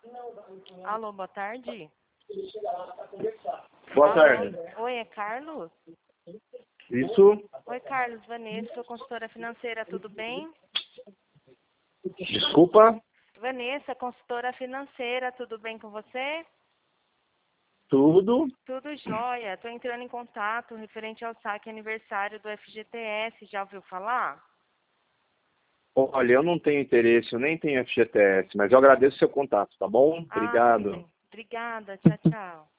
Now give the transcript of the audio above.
Alô, boa tarde. Boa tarde. Oi, é Carlos? Isso? Oi, Carlos, Vanessa, sou consultora financeira, tudo bem? Desculpa? Vanessa, consultora financeira, tudo bem com você? Tudo? Tudo jóia. Estou entrando em contato referente ao saque aniversário do FGTS, já ouviu falar? Olha, eu não tenho interesse, eu nem tenho FGTS, mas eu agradeço o seu contato, tá bom? Ah, tudo Obrigado. bem. Obrigada, tchau, tchau.